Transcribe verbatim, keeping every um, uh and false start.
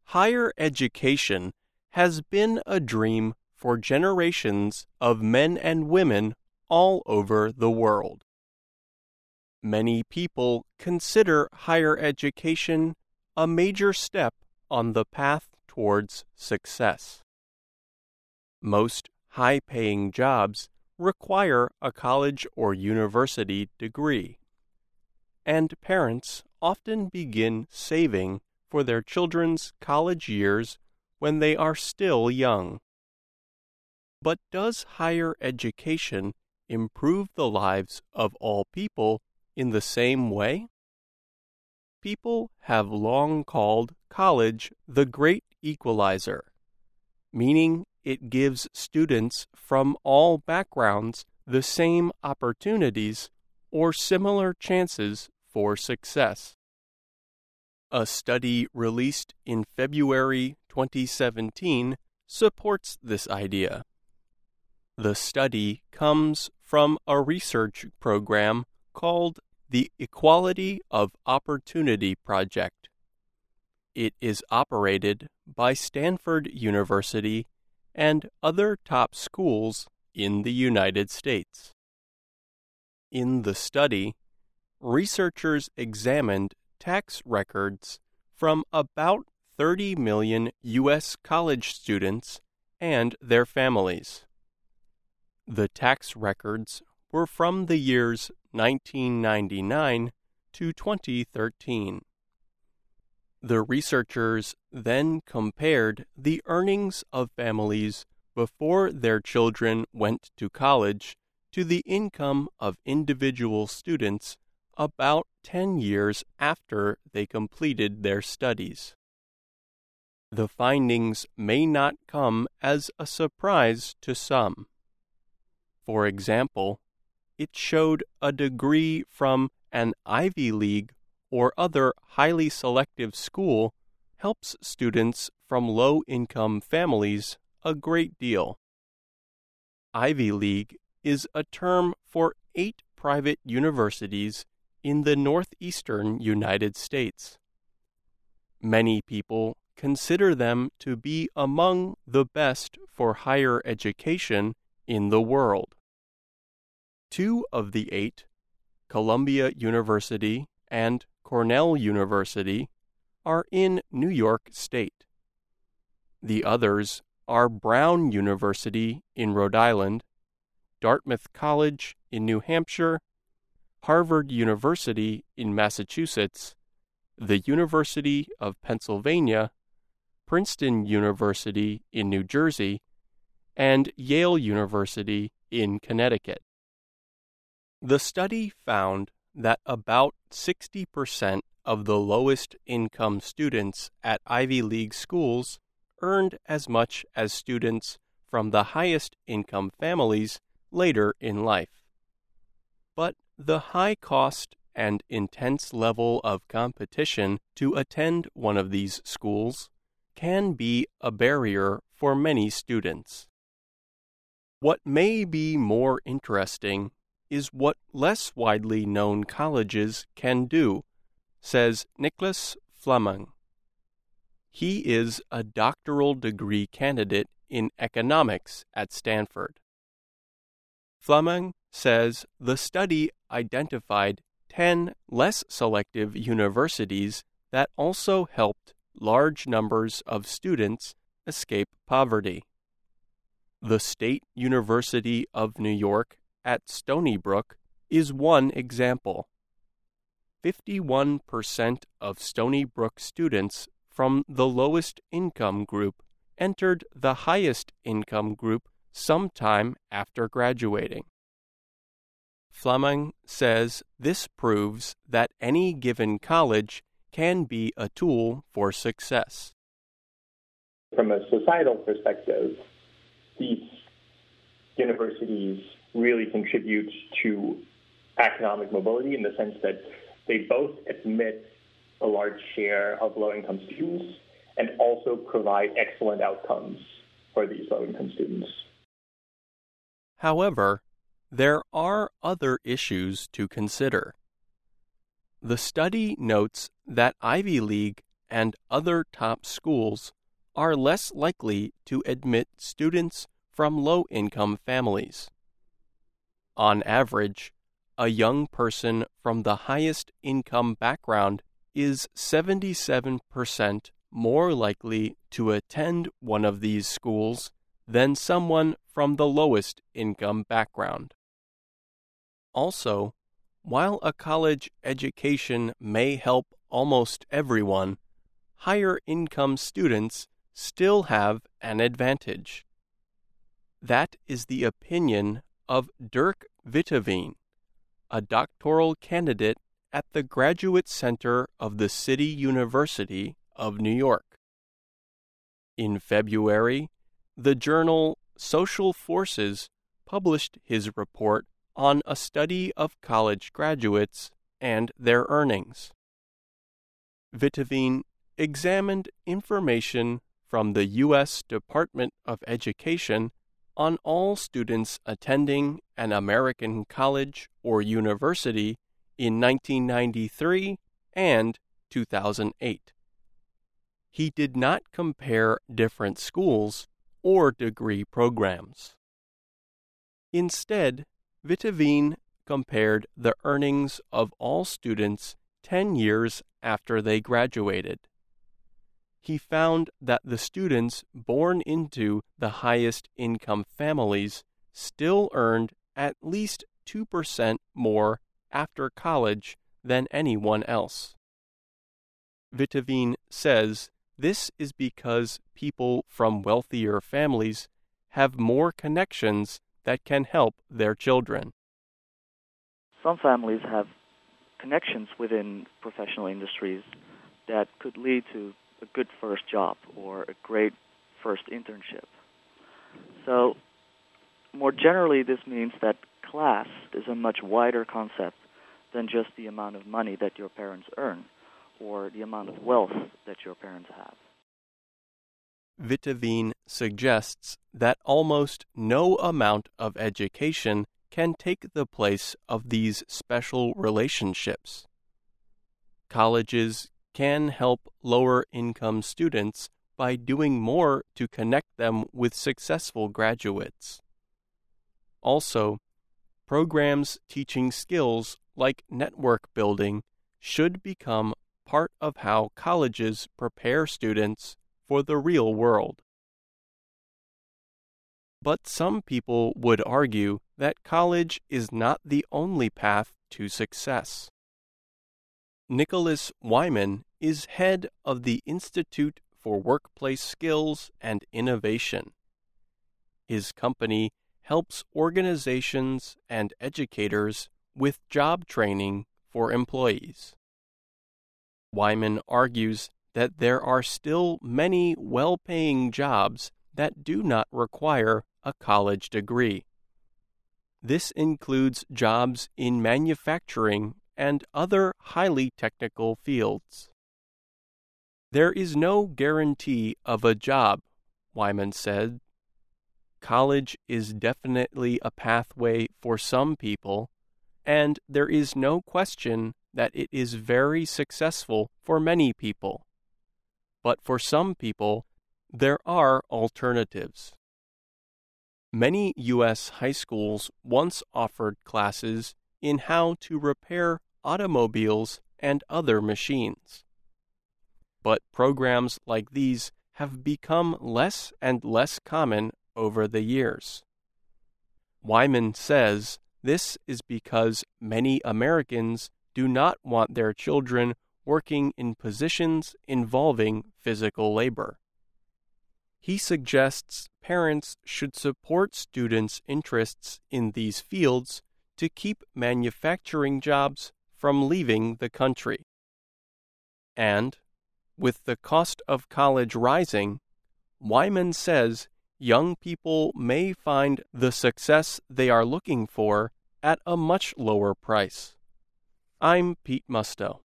Higher education has been a dream for generations of men and women all over the world. Many people consider higher education a major step on the path towards success. Most high-paying jobs require a college or university degree, and parents often begin saving for their children's college years when they are still young. But does higher education improve the lives of all people in the same way? People have long called college the great equalizer, meaning it gives students from all backgrounds the same opportunities or similar chances for success. A study released in February twenty seventeen supports this idea. The study comes from a research program called the Equality of Opportunity Project. It is operated by Stanford University and other top schools in the United States. In the study, researchers examined tax records from about thirty million U S college students and their families. The tax records were from the years nineteen ninety-nine to twenty thirteen. The researchers then compared the earnings of families before their children went to college to the income of individual students about ten years after they completed their studies. The findings may not come as a surprise to some. For example, it showed a degree from an Ivy League or other highly selective school helps students from low-income families a great deal. Ivy League is a term for eight private universities in the northeastern United States. Many people consider them to be among the best for higher education in the world. Two of the eight, Columbia University and Cornell University, are in New York State. The others are Brown University in Rhode Island, Dartmouth College in New Hampshire, Harvard University in Massachusetts, the University of Pennsylvania, Princeton University in New Jersey, and Yale University in Connecticut. The study found that about sixty percent of the lowest income students at Ivy League schools earned as much as students from the highest income families later in life. But the high cost and intense level of competition to attend one of these schools can be a barrier for many students. What may be more interesting is what less widely known colleges can do, says Nicholas Fleming. He is a doctoral degree candidate in economics at Stanford. Fleming says the study identified ten less selective universities that also helped large numbers of students escape poverty. The State University of New York at Stony Brook is one example. fifty-one percent of Stony Brook students from the lowest income group entered the highest income group sometime after graduating. Fleming says this proves that any given college can be a tool for success. From a societal perspective, these universities really contribute to economic mobility in the sense that they both admit a large share of low-income students and also provide excellent outcomes for these low-income students. However, there are other issues to consider. The study notes that Ivy League and other top schools are less likely to admit students from low-income families. On average, a young person from the highest income background is seventy-seven percent more likely to attend one of these schools than someone from the lowest income background. Also, while a college education may help almost everyone, higher income students still have an advantage. That is the opinion of Dirk Witteveen, a doctoral candidate at the Graduate Center of the City University of New York. In February, the journal Social Forces published his report on a study of college graduates and their earnings. Witteveen examined information from the U S Department of Education on all students attending an American college or university in nineteen ninety-three and two thousand eight. He did not compare different schools or degree programs. Instead, Witteveen compared the earnings of all students ten years after they graduated. He found that the students born into the highest income families still earned at least two percent more after college than anyone else. Witteveen says this is because people from wealthier families have more connections that can help their children. Some families have connections within professional industries that could lead to a good first job or a great first internship. So, more generally, this means that class is a much wider concept than just the amount of money that your parents earn or the amount of wealth that your parents have. Witteveen suggests that almost no amount of education can take the place of these special relationships. Colleges can help lower-income students by doing more to connect them with successful graduates. Also, programs teaching skills like network building should become part of how colleges prepare students for the real world. But some people would argue that college is not the only path to success. Nicholas Wyman is head of the Institute for Workplace Skills and Innovation. His company helps organizations and educators with job training for employees. Wyman argues that there are still many well-paying jobs that do not require a college degree. This includes jobs in manufacturing and other highly technical fields. There is no guarantee of a job, Wyman said. College is definitely a pathway for some people, and there is no question that it is very successful for many people. But for some people, there are alternatives. Many U S high schools once offered classes in how to repair automobiles and other machines. But programs like these have become less and less common over the years. Wyman says this is because many Americans do not want their children working in positions involving physical labor. He suggests parents should support students' interests in these fields to keep manufacturing jobs from leaving the country. And, with the cost of college rising, Wyman says young people may find the success they are looking for at a much lower price. I'm Pete Musto.